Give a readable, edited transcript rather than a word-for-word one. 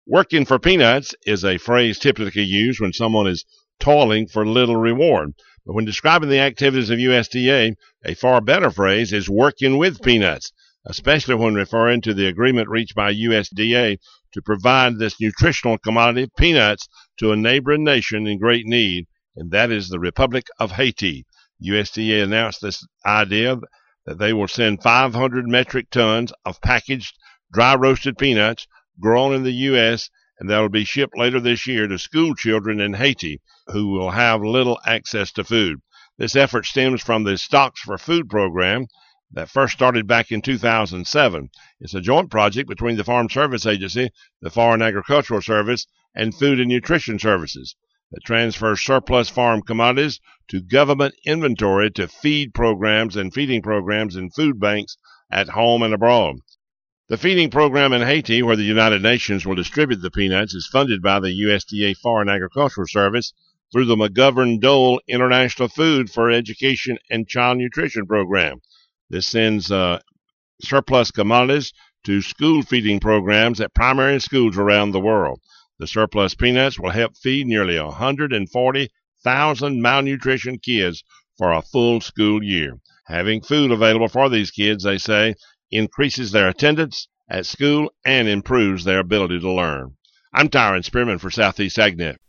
Working for peanuts is a phrase typically used when someone is toiling for little reward. But when describing the activities of USDA, a far better phrase is working with peanuts, especially when referring to the agreement reached by USDA to provide this nutritional commodity, peanuts, to a neighboring nation in great need, and that is the Republic of Haiti. USDA announced this idea that they will send 500 metric tons of packaged, dry-roasted peanuts grown in the U.S., and that will be shipped later this year to school children in Haiti who will have little access to food. This effort stems from the Stocks for Food program that first started back in 2007. It's a joint project between the Farm Service Agency, the Foreign Agricultural Service, and Food and Nutrition Services that transfers surplus farm commodities to government inventory to feed programs and feeding programs in food banks at home and abroad. The feeding program in Haiti, where the United Nations will distribute the peanuts, is funded by the USDA Foreign Agricultural Service through the McGovern-Dole International Food for Education and Child Nutrition Program. This sends surplus commodities to school feeding programs at primary schools around the world. The surplus peanuts will help feed nearly 140,000 malnutrition kids for a full school year. Having food available for these kids, they say, increases their attendance at school and improves their ability to learn. I'm Tyron Spearman for Southeast AgNet.